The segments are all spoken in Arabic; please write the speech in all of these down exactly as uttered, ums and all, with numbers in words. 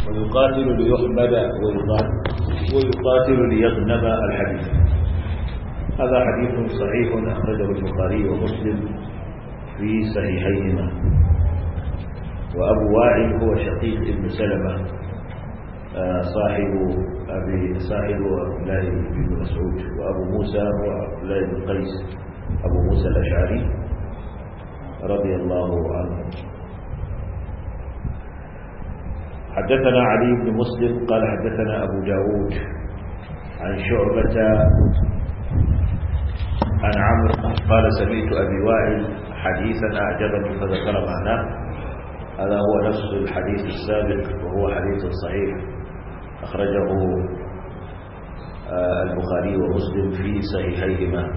ويقاتل ليحمد ويقاتل ليغنم الحديث. هذا حديث صحيح أخرجه البخاري ومسلم في صحيحيهما. وأبو واعل هو شقيق ابن سلمة صاحب أبي صاحب عبد الله بن مسعود، وأبو موسى هو عبد الله بن قيس أبو موسى الأشعري رضي الله عنه. حدثنا علي بن مسلم قال حدثنا أبو داود عن شعبة عن عمرو قال سمعت أبي واعل حديثا أعجبني فذكر معناه. هذا هو نفس الحديث السابق وهو حديث صحيح أخرجه البخاري ومسلم في صحيحيهما.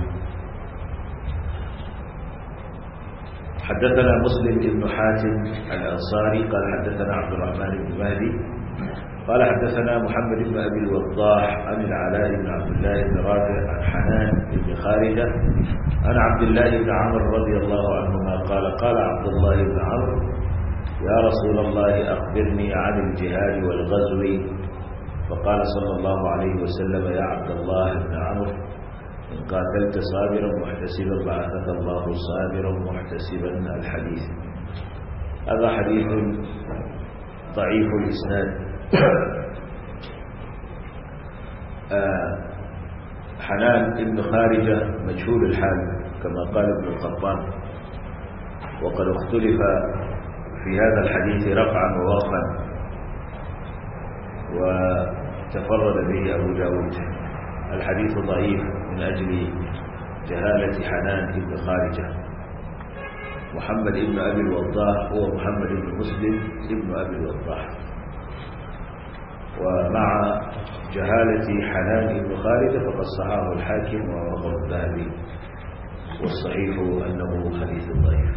حدثنا مسلم بن حاتم الأنصاري قال حدثنا عبد الرحمن بن مهدي قال حدثنا محمد بن أبي الوضاح عن العلاء بن عبد الله بن رافع عن حنان بن خارجة عن عبد الله بن عمرو رضي الله عنهما قال قال عبد الله بن عمرو يا رسول الله أخبرني عن الجهاد والغزو، فقال صلى الله عليه وسلم يا عبد الله بن عمرو إن قاتلت صابرا محتسبا بعثك الله صابرا محتسبا. الحديث هذا حديث ضعيف الإسناد. حنان بن خارجة مجهول الحال كما قال ابن القطان، وقد اختلف في هذا الحديث رفعا ووقفا، وتفرد به أبو داود. الحديث ضعيف من أجل جهالة حنان بن خارجة. محمد بن أبي الوضاح هو محمد بن مسلم بن أبي الوضاح، ومع جهالة حنان بن خارجة فقد صححه الحاكم ووافقه الذهبي، والصحيح أنه حديث ضعيف.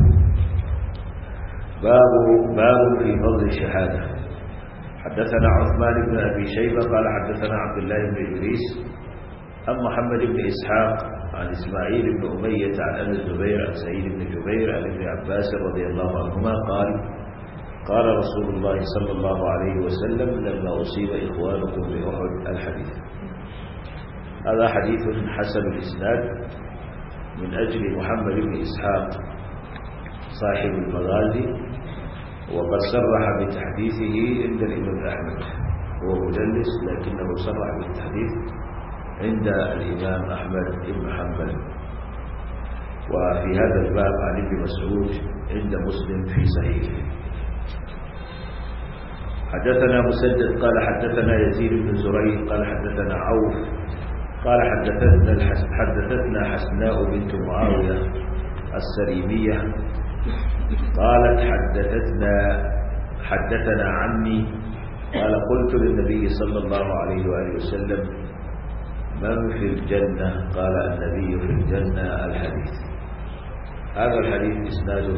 باب باب في فضل الشهادة. حدثنا عثمان بن أبي شيبة قال حدثنا عبد الله بن إدريس عن محمد بن إسحاق عن إسماعيل بن أمية عن أبي الزبير عن سعيد بن جبير عن ابن عباس رضي الله عنهما قال قال رسول الله صلى الله عليه وسلم لما أصيب إخوانكم بأحد. الحديث هذا حديث حسن الإسناد من أجل محمد بن إسحاق صاحب المغازي، وقد صرح بتحديثه عند الإمام أحمد، هو مدلس لكنه صرح بالتحديث عند الإمام أحمد بن حنبل. وفي هذا الباب عن ابن مسعود عند مسلم في صحيحه. حدثنا مسدد قال حدثنا يزيد بن زريع قال حدثنا عوف قال حدثتنا حدثتنا حسناء بنت معاوية السريمية قالت حدثتنا حدثنا عني قال قلت للنبي صلى الله عليه وآله وسلم من في الجنة؟ قال النبي في الجنة. الحديث هذا الحديث إسناده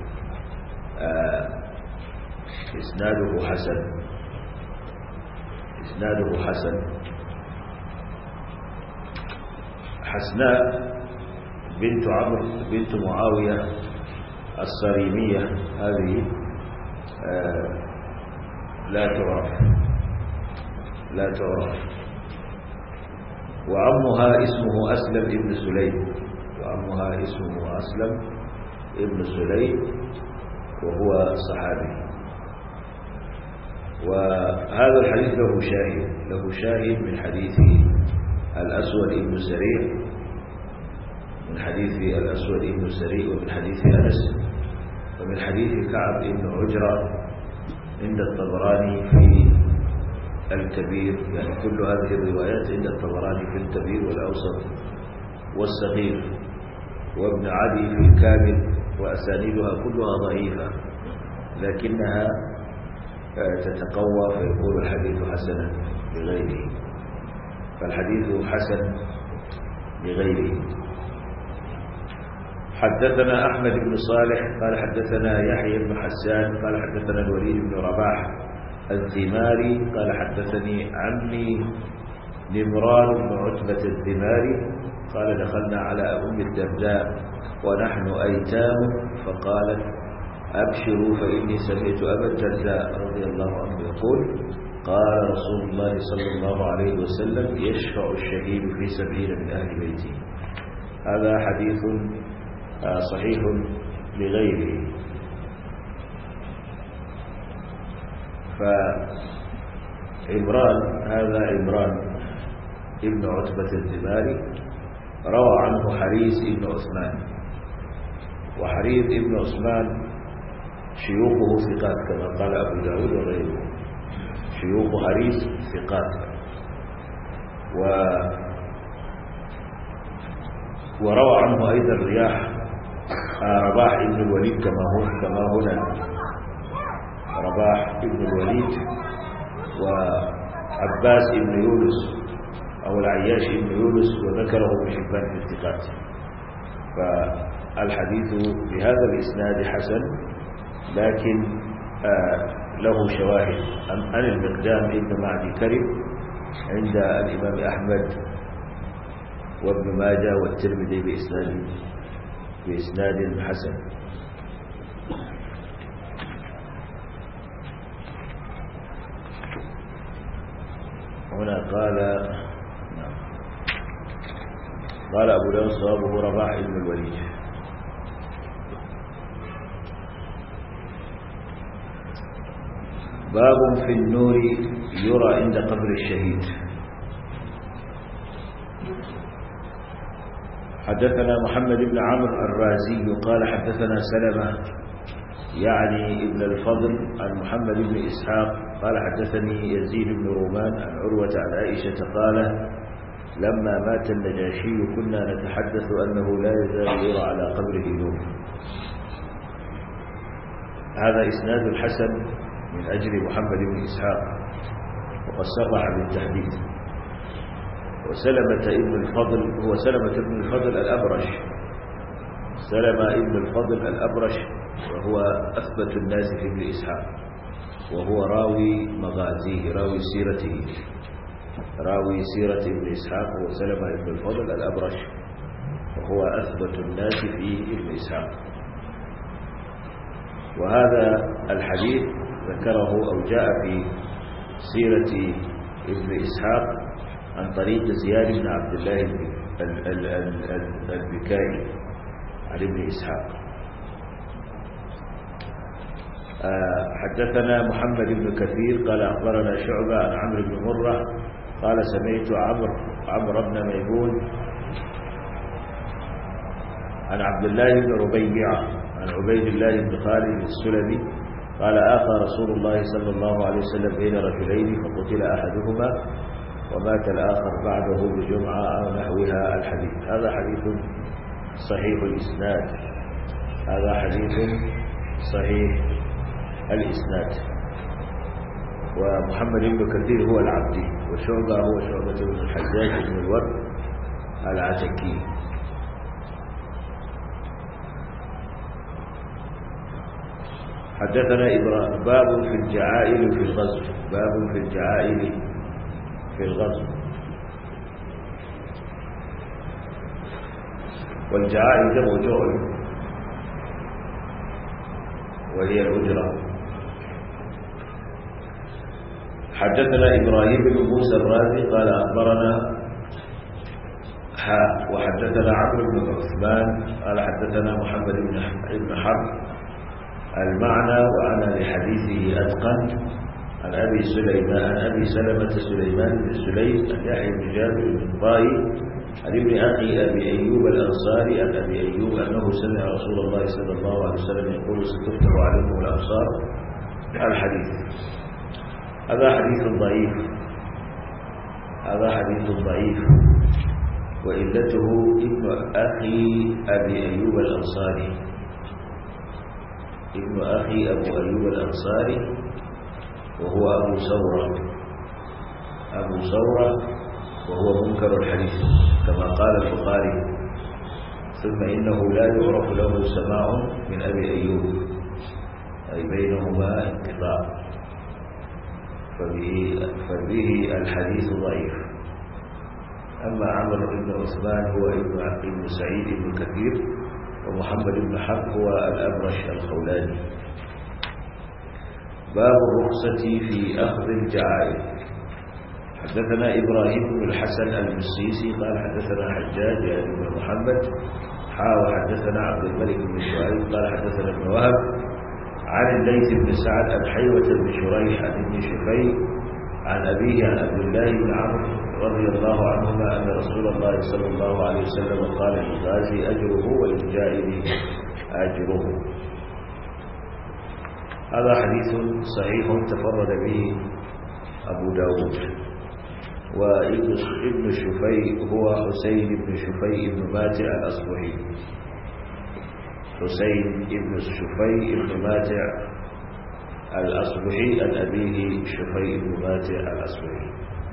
آه إسناده حسن إسناده حسن. حسناء بنت عمرو بنت معاوية الصريمية هذه آه لا تعرف لا تعرف وعمها اسمه أسلم ابن سليم وعمها اسمه أسلم ابن سليم وهو صحابي. وهذا الحديث له شاهد له شاهد من حديث الأسود ابن سريع من حديث الأسود ابن سريع ومن حديث أنس ومن حديث كعب بن عجرة عند الطبراني في الكبير. يعني كل هذه الروايات عند الطبراني في الكبير والأوسط والصغير وابن عدي في الكامل، وأسانيدها كلها ضعيفة لكنها تتقوى فيكون الحديث حسنا لغيره، فالحديث حسن لغيره. حدثنا أحمد بن صالح قال حدثنا يحيى بن حسان قال حدثنا الوليد بن رباح الذماري قال حدثني عمي نمران بن عتبة الذماري قال دخلنا على أم الدرداء ونحن أيتام فقالت أبشروا فإني سمعت أبا الدرداء رضي الله عنه يقول قال رسول الله صلى الله عليه وسلم يشفع الشهيد في سبعين من أهل بيته. هذا حديث صحيح لغيره. فعمران هذا عمران ابن عتبة الدماري روى عنه حريث ابن عثمان، وحريث ابن عثمان شيوخه ثقات كما قال أبو داود وغيره، شيوخ حريث ثقات. و وروى عنه أيضا رياح رباح ابن الوليد كما هو كما هنا رباح ابن الوليد وعباس ابن يونس أو العياش ابن يونس، وذكره ابن حبان في الثقات. فالحديث بهذا الإسناد حسن، لكن آه له شواهد عن المقدام ابن معدي كرب عند الإمام أحمد وابن ماجه والترمذي بإسناد بإسناد حسن. هنا قال قال أبو داود صوابه رباح ابن الوليد. باب في النور يرى عند قبر الشهيد. حدثنا محمد بن عمرو الرازي قال حدثنا سلمة يعني ابن الفضل عن محمد بن إسحاق قال حدثني يزيد بن رومان عن عروة عن عائشة قال لما مات النجاشي كنا نتحدث أنه لا يزال يرى على قبره نور. هذا إسناد الحسن من أجل محمد بن إسحاق، وقد صرح بالتحديث. وسلمة ابن الفضل هو سلمة ابن الفضل الأبرش، سلمة ابن الفضل الأبرش، وهو أثبت الناس في ابن إسحاق، وهو راوي مغازيه راوي سيرته راوي سيرة ابن إسحاق. هو سلمة ابن الفضل الأبرش، وهو أثبت الناس في ابن إسحاق. وهذا الحديث ذكره أو جاء في سيرة ابن إسحاق عن طريق زياد بن عبد الله البكائي عن ابن إسحاق. حدثنا محمد بن كثير قال أخبرنا شعبة عن عمرو بن مرة قال سمعت عمرو عمرو بن ميمون عن عبد الله بن ربيعة عن عبيد الله بن خالد السلمي قال آخى رسول الله صلى الله عليه وسلم بين رجلين فقتل أحدهما ومات الآخر بعده بجمعة أو نحوها الحديث. هذا حديث صحيح الإسناد هذا حديث صحيح الإسناد. ومحمد بن كثير هو العبدي، وشعبة هو شعبة بن الحجاج بن الورد العتكي. حدثنا إبراهيم باب في الجعائل في الغزو باب في الجعائل في الغزو والجعائل جمع جعل وهي الأجرة. حدثنا إبراهيم بن موسى الرازي قال أخبرنا حاء وحدثنا عمرو بن عثمان قال حدثنا محمد بن حرب المعنى وأنا لحديثه أتقنت عن أبي سليمان عن أبي سلمة سليمان بن سليم عن يحيى بن جابر بن طائي عن ابن أخي أبي أيوب الأنصاري عن أبي أيوب أنه سمع رسول الله صلى الله عليه وسلم يقول ستفتح عليكم الأبصار الحديث. هذا حديث ضعيف هذا حديث ضعيف وإلته ابن أخي أبي أيوب الأنصاري ابن أخي أبو أيوب الأنصاري وهو أبو ثورة أبو ثورة وهو منكر الحديث كما قال البخاري. ثم إنه لا يعرف له سماع من أبي أيوب أي بينهما انقطاع، فبه, فبه الحديث ضعيف. أما عمرو بن عثمان هو ابن ابن سعيد بن كثير، ومحمد بن حرب هو الأبرش الخولاني. باب الرخصة في أخذ الجعائر. حدثنا إبراهيم بن الحسن المسيسي قال حدثنا حجاج بن محمد حاوى حدثنا عبد الملك بن شعيب قال حدثنا ابن وهب عن الليث بن سعد عن حيوة بن شريح عن ابن شفي عن أبيه عن عبد الله بن عمرو رضي الله عنهما أن رسول الله صلى الله عليه وسلم قال للغازي أجره وللجائر أجره. هذا حديث صحيح تفرد به أبو داود. وابن شفي هو حسين بن شفي بن ماتع الأصبحي. حسين بن شفي بن ماتع الأصبحي عن أبيه شفي بن ماتع الأصبحي.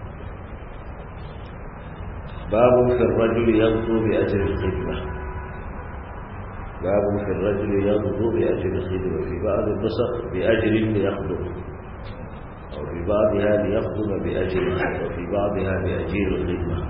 باب في الرجل يغدو بأجر الخدمة. باب في الرجل يغدو بأجر الخدمة. في بعض النسخ بأجر ليخدم، وفي بعضها ليخدم بأجر، وفي بعضها بأجير الخدمة.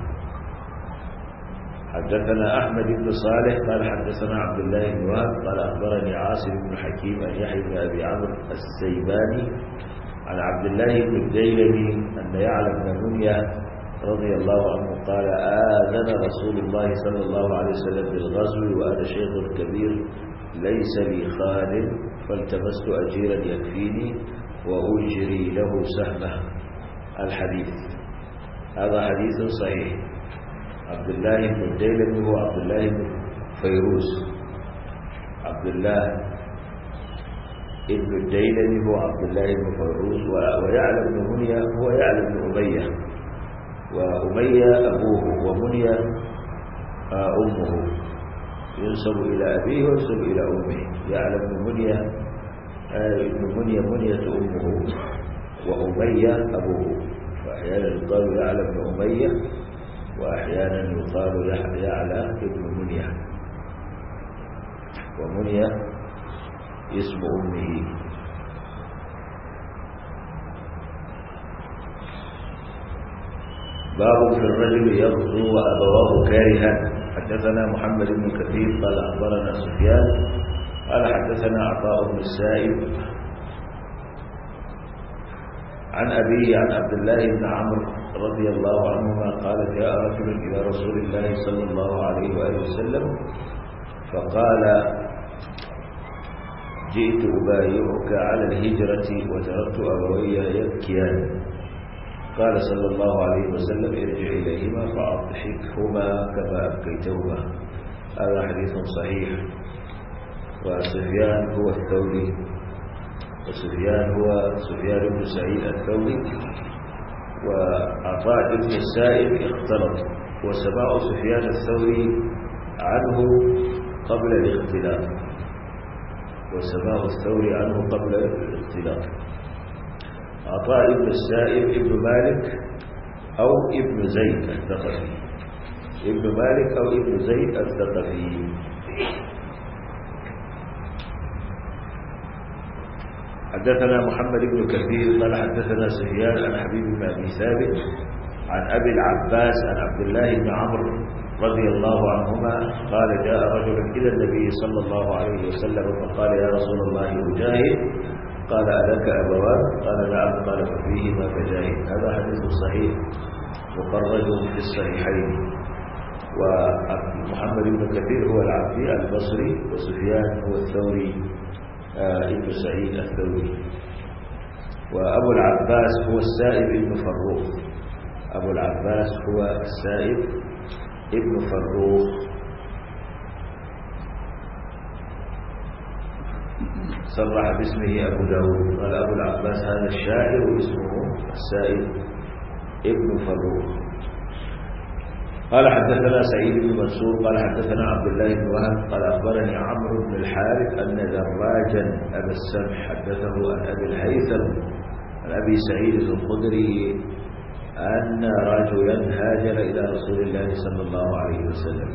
حدثنا أحمد بن صالح قال حدثنا عبد الله بن وهب قال أخبرني عاصم بن حكيم أن يحيى بن أبي عمرو السيباني عن عبد الله بن الديلمي أن يعلى بن منية رضي الله عنه قال آذن رسول الله صلى الله عليه وسلم بالغزو وأنا شيخ كبير ليس لي خال فالتمست أجيرا يكفيني وأجري له سهمه. الحديث هذا حديث صحيح. عبد الله بن الديلمي هو عبد الله بن فيروز. عبد الله ابن الديلمي هو عبد الله بن فيروز. ويعلى بن منية هو يعلى بن أمية، وأمية أبوه ومنية أمه، ينسب إلى أبيه وينسب إلى أمه. يعلى بن منية ابن منية منية أمه وأمية أبوه، فأحيانا يقال يعلى بن أمية وأحيانا يقال يعلى ابن منية، ومنية اسم أمه. باب في الرجل يغزو وأبواه كارها. حدثنا محمد بن كثير قال أخبرنا سفيان قال حدثنا عطاء بن السائب عن أبيه عن عبد الله بن عمرو رضي الله عنهما قال جاء رجل إلى رسول الله صلى الله عليه وآله وسلم فقال جئت أبايعك على الهجرة وتركت أبوي يبكيان. قال صلى الله عليه وسلم ارجع إليهما فأضحكهما كما أبكيتهما. هذا حديث صحيح. وسفيان هو الثوري، وسفيان هو سفيان بن سعيد الثوري، وعطاء بن السائب اختلط، وسماع سفيان الثوري عنه قبل الاختلاط، وسماع الثوري عنه قبل الاختلاط. عطاء بن السائب ابن مالك أو ابن زيد الثقفي، ابن مالك أو ابن زيد الثقفي. حدثنا محمد بن كثير قال حدثنا سفيان عن حبيب بن أبي ثابت عن أبي العباس عن عبد الله بن عمرو رضي الله عنهما قال جاء رجل إلى النبي صلى الله عليه وسلم فقال يا رسول الله أجاهد؟ قال ألك أبوان؟ قال نعم. قال ففيهما فجاهد. هذا حديث صحيح مخرج في الصحيحين. ومحمد بن كثير هو العبدي البصري، وسفيان هو الثوري ابن سعيد الثوري. وأبو العباس هو السائب ابن فروخ. أبو العباس هو السائب ابن فروخ. صرح باسمه أبو داود قال أبو العباس هذا الشاعر واسمه السائب ابن فروخ. قال حدثنا سعيد بن منصور قال حدثنا عبد الله بن وهب قال أخبرني عمرو بن الحارث أن دراجا أبا السمح حدثه عن أبي الهيثم عن أبي سعيد الخدري أن رجلا هاجر إلى رسول الله صلى الله عليه وسلم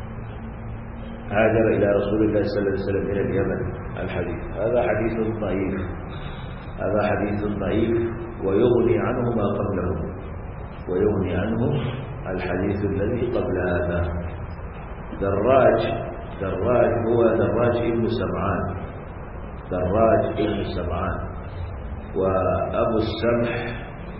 هاجر إلى رسول الله صلى الله عليه وسلم من اليمن. الحديث هذا حديث ضعيف، هذا حديث ضعيف ويغني عنه ما قبله، ويغني عنه الحديث الذي قبل هذا. دراج دراج هو دراج ابن سمعان، دراج ابن سمعان وأبو السمح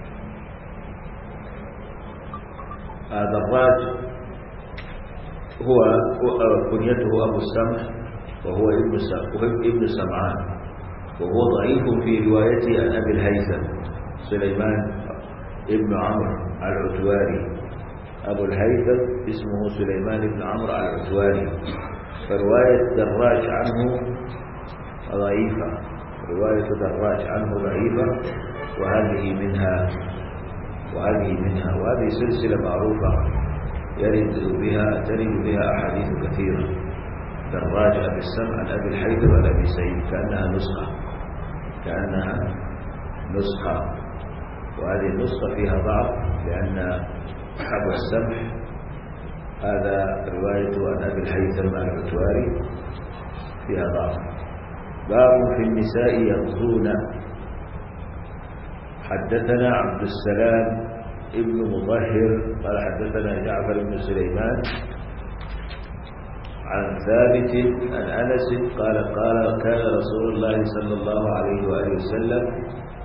دراج هو كنيته أبو السمح وهو ابن سمعان، وهو ضعيف في روايته عن أبي الهيثم سليمان ابن عمرو العتواري. أبو الهيثم اسمه سليمان ابن عمرو العتواري، فرواية دراج عنه ضعيفة، رواية دراج عنه ضعيفة، وهذه منها وهذه منها وهذه سلسلة معروفة يرد بها ترد بها أحاديث كثيرة. دراج أبي السمع عن أبي الهيثم عن أبي سعيد، كأنها نسخة كأنها نسخة وهذه النسخة فيها ضعف، لأن أبو السمح هذا روايته عن أبي الهيثم العتواري فيها ضعف. باب في النساء يغزون. حدثنا عبد السلام ابن مطهر قال حدثنا جعفر بن سليمان عن ثابت عن أنس قال قال كان رسول الله صلى الله عليه وآله وسلم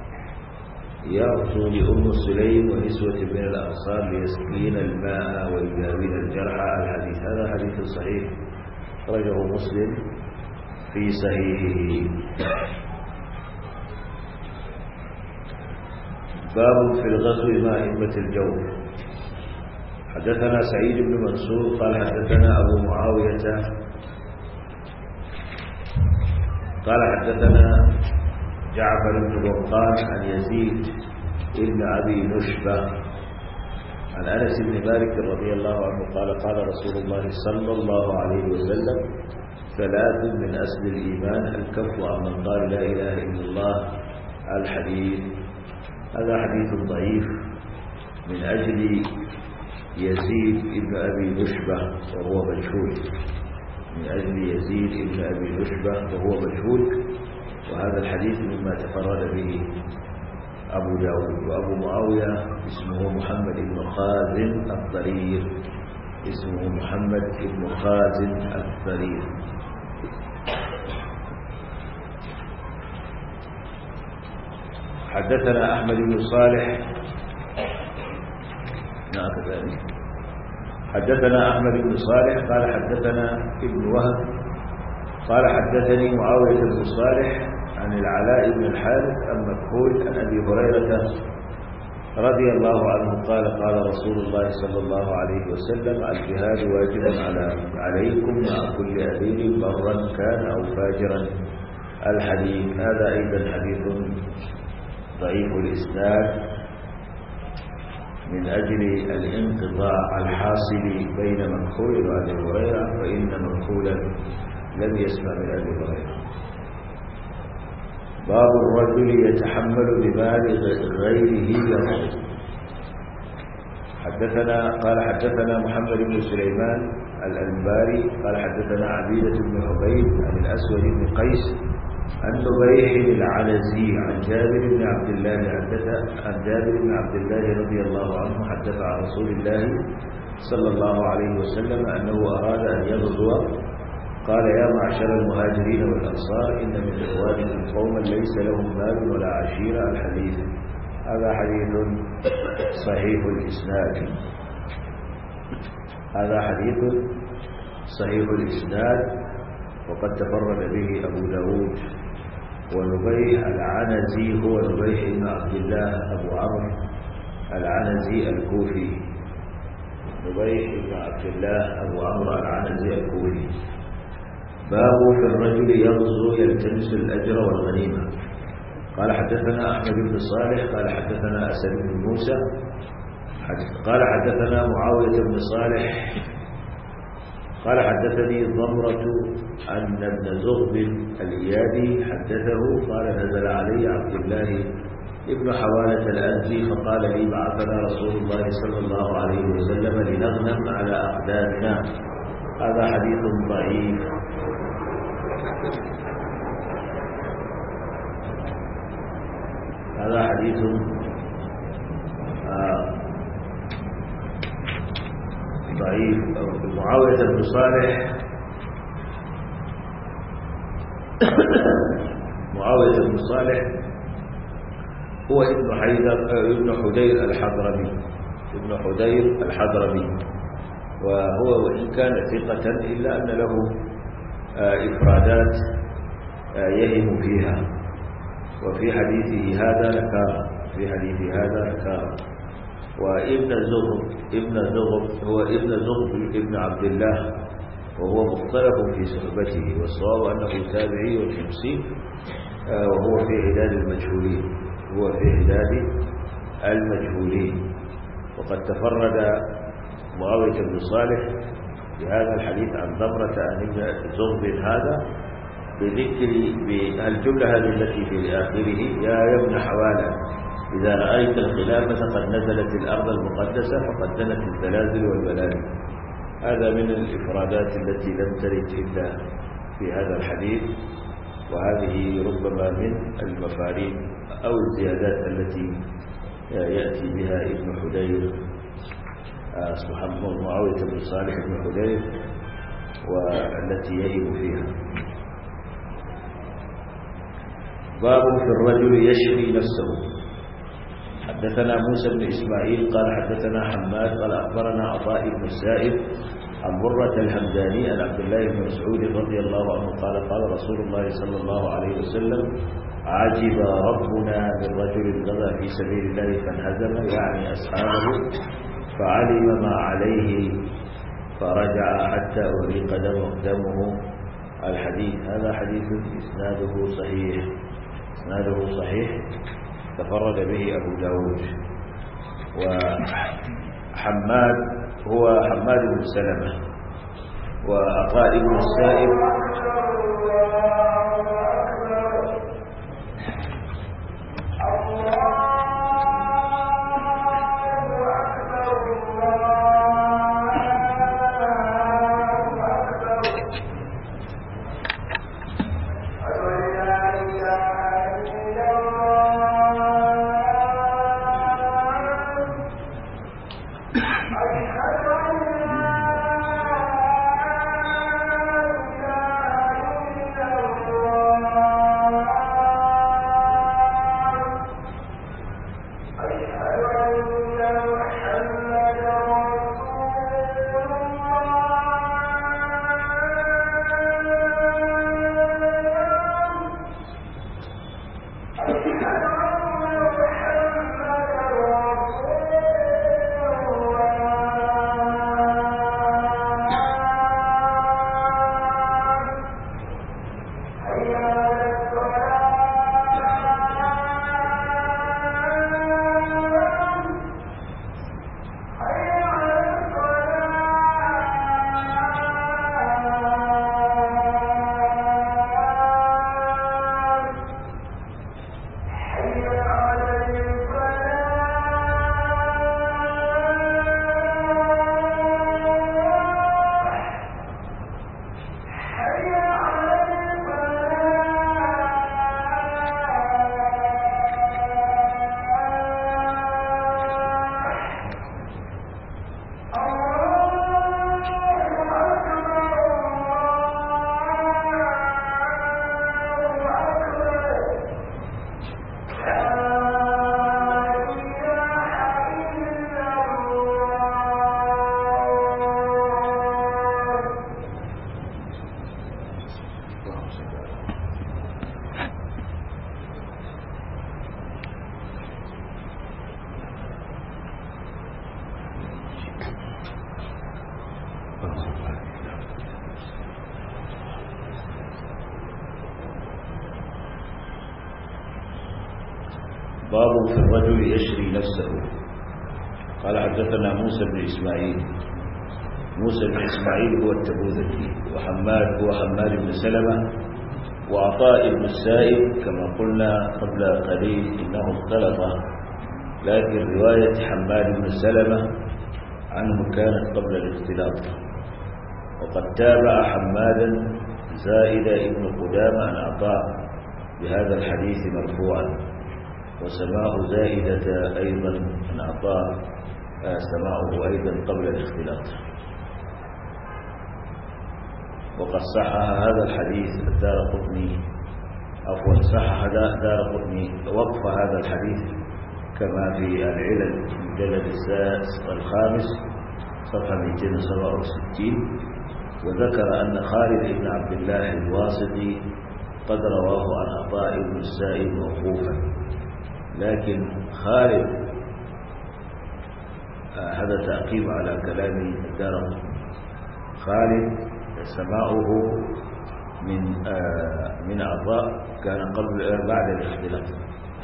يغزو لأم سليم ونسوة من الأنصار ليسقين الماء ويداوين الجرحى. الحديث هذا حديث صحيح خرجه مسلم في صحيحه. باب في الغزو مع أئمة الجو. حدثنا سعيد بن منصور قال حدثنا أبو معاوية قال حدثنا جعفر بن وقاص عن يزيد بن أبي نشبة عن أنس بن مالك رضي الله عنه قال قال رسول الله صلى الله عليه وسلم ثلاث من أصل الإيمان الكف عن من قال لا إله إلا الله. الحديث هذا حديث ضعيف من أجل يزيد بن أبي نشبة وهو مجهول، من أجل يزيد بن أبي نشبة وهو مجهول، وهذا الحديث مما تفرد به أبو داود. وأبو معاوية اسمه محمد بن خازن الضرير، اسمه محمد بن خازن الضرير. حدثنا أحمد بن صالح نعم كذلك حدثنا أحمد بن صالح قال حدثنا ابن وهب قال حدثني معاوية بن صالح عن العلاء بن الحارث عن مكحول عن أبي هريرة رضي الله عنه قال قال رسول الله صلى الله عليه وسلم الجهاد واجب على عليكم مع كل أمير برا كان أو فاجرا. الحديث هذا أيضا حديث ضعيف الإسناد من أجل الانقطاع الحاصل بين مكحول وأبي هريرة، فإن مكحولا لم يسمع من أبي هريرة. باب الرجل يتحمل بمال غيره يموت. حدثنا قال حدثنا محمد بن سليمان الأنباري قال حدثنا عبيدة بن حبيب عن الأسود بن قيس عن نبيح العنزي عن جابر بن عبد الله عن جابر بن عبد الله رضي الله عنه حدث عن رسول الله صلى الله عليه وسلم أنه أراد أن يغزو قال يا معشر المهاجرين والأنصار إن من إخوانكم قوما ليس لهم مال ولا عشيرة. الحديث هذا حديث صحيح الإسناد هذا حديث صحيح الإسناد وقد تفرد به أبو داود. ونبيح العنزي هو نبيح بن عبد الله أبو عمرو العنزي الكوفي، نبيح بن عبد الله أبو عمرو العنزي الكوفي. باب في الرجل يغزو يلتمس الأجر والغنيمة. قال حدثنا أحمد بن صالح قال حدثنا أسد بن موسى قال حدثنا معاوية بن صالح قال حدثني ضمرة أن ابن زغب الإيادي حدثه قال نزل علي عبد الله ابن حوالة الأنزي فقال لي بعثنا رسول الله صلى الله عليه وسلم لنغنم على أقدامنا. هذا حديث ضعيف. هذا حديث آه ضعيف. معاوية بن صالح معاوية بن صالح هو ابن حيدر ابن حدير الحضرمي ابن حدير الحضرمي، وهو وإن كان ثقة إلا أن له إفرادات يهم فيها، وفي حديثه هذا نكارة في حديث هذا نكارة. وابن زغب ابن زغب هو ابن زغب ابن عبد الله، وهو مختلف في صحبته، والصواب أنه تابعي والحمصي، وهو في عداد المجهولين هو في عداد المجهولين. وقد تفرد معاوية بن صالح بهذا الحديث عن ضمرة عن ابن زغب هذا بذكر بالجملة هذه التي في آخره: يا ابن حوالة إذا رأيت الخلافة قد نزلت الأرض المقدسة فقد دنت الزلازل والبلاد. هذا من الإفرادات التي لم ترد إلا في هذا الحديث، وهذه ربما من المفاريد أو الزيادات التي يأتي بها ابن حدير محمد معاوية بن صالح بن حدير والتي يهب فيها. باب في الرجل يشري نفسه. حدثنا موسى بن إسماعيل قال حدثنا حماد قال أخبرنا عطاء بن السائب عن برة الهمداني عن عبد الله بن مسعود رضي الله عنه قال قال رسول الله صلى الله عليه وسلم: عجب ربنا من رجل غزا في سبيل الله فانهزم، يعني أصحابه، فعلم ما عليه فرجع حتى أريق دمه, دمه الحديث. هذا حديث إسناده صحيح إسناده صحيح تفرد به أبو داود. وحماد هو حماد بن سلمة، وعطاء بن السائب باب في الرجل يشري نفسه. قال حدثنا موسى بن إسماعيل موسى بن إسماعيل هو التبوذكي، وحماد هو حماد بن سلمة، وعطاء بن السائب كما قلنا قبل قليل إنه اختلط، لكن رواية حماد بن سلمة عنه كانت قبل الاختلاط. وقد تابع حمادا زائد ابن قدامة عن عطاء بهذا الحديث مرفوعا، وسماع زائدة أيضا عن عطاء سماعه أيضا قبل الاختلاط. وقد صحح هذا الحديث الدارقطني عفوا صحح دارقطني وقف هذا الحديث كما في العلل المجلد السادس الخامس صفحة مئتين وسبعة وستين. وذكر أن خالد بن عبد الله الواسطي قد رواه عن عطاء بن السائب موقوفا، لكن خالد آه هذا تعقيب على كلام الدارمي. خالد سماعه من آه من عطاء كان قبل آه بعد الاختلاف،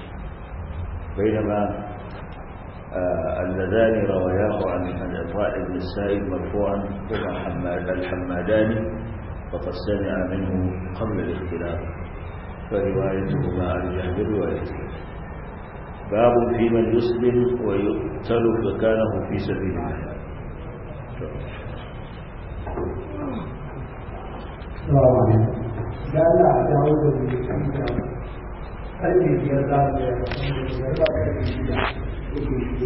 بينما آه اللذان رواياه عن عطاء بن السائب مرفوعا هما الحماداني فقد سمع منه قبل الاختلاف، فروايتهما أرجح بالروايته. باب في من يسلم ويقتل فكانه في سبيل الله. السلام عليكم. قال لا تعود بالكلام. هل في الزاد